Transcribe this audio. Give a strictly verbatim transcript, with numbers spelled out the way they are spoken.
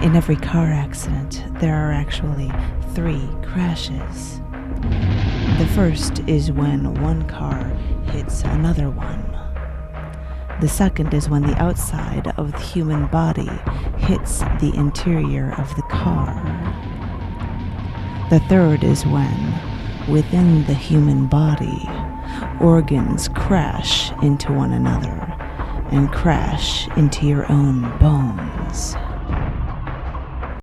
In every car accident, there are actually three crashes. The first is when one car hits another one. The second is when the outside of the human body hits the interior of the car. The third is when, within the human body, organs crash into one another and crash into your own bones.